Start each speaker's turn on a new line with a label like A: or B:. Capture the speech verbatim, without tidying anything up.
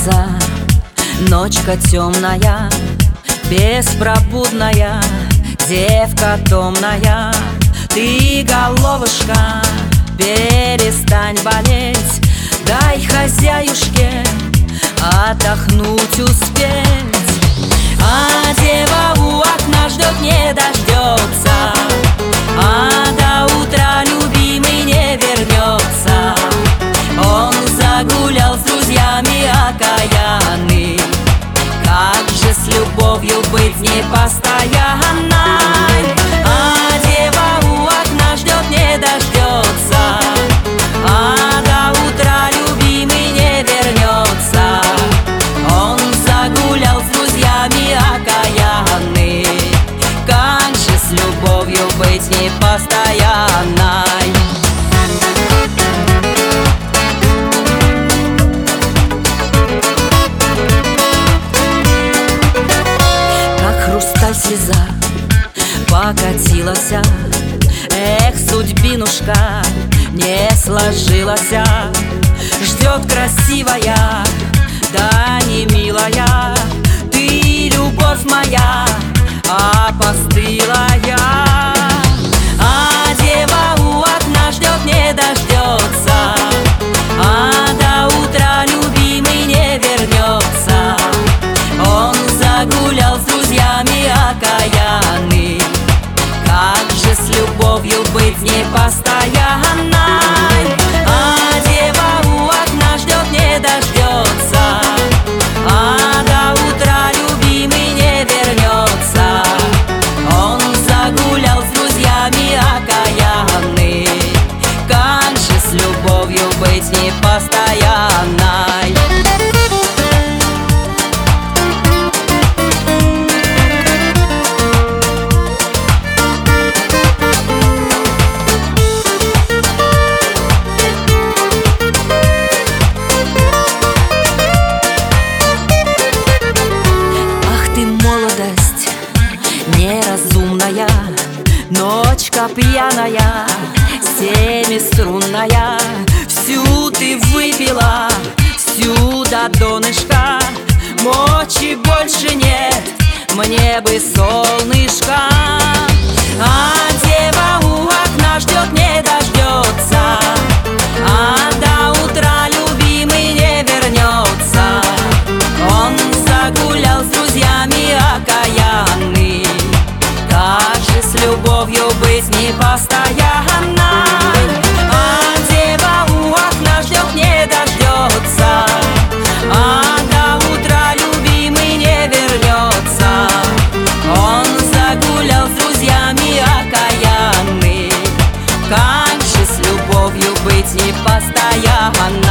A: дождется. Ночка темная, беспробудная, девка томная. Ты, головушка, перестань болеть, дай хозяюшке отдохнуть успеть. А дева у окна ждет, не дождется, а до утра любимый не вернется. Он загулял с друзьями окаянный, как же с любовью быть непостоянной? А дева у окна ждет, не дождется, а до утра любимый не вернется. Он загулял с друзьями окаянный, как же с любовью быть непостоянной? Слеза покатилась, эх, судьбинушка не сложилась. Ждет красивая, да не милая, ты, любовь моя, опостылая. А дева у окна ждет, не дождется, а до утра любимый не вернется. Он загулял с друзьями окаянный, как же с любовью быть непостоянной? А дева у окна ждет, не дождется, а до утра любимый не вернется. Он загулял с друзьями окаянный, как же с любовью быть непостоянной? Неразумная, ночка пьяная, семиструнная, всю ты выпила, всю до донышка. Мочи больше нет, мне бы солнышко. А дева у окна ждет, не дождется, а до утра любимый не вернется. Он загулял с друзьями окаянный, как же с любовью быть непостоянной? А дева у окна ждет, не дождется, а до утра любимый не вернется. Он загулял с друзьями окаянный, как же с любовью быть непостоянной?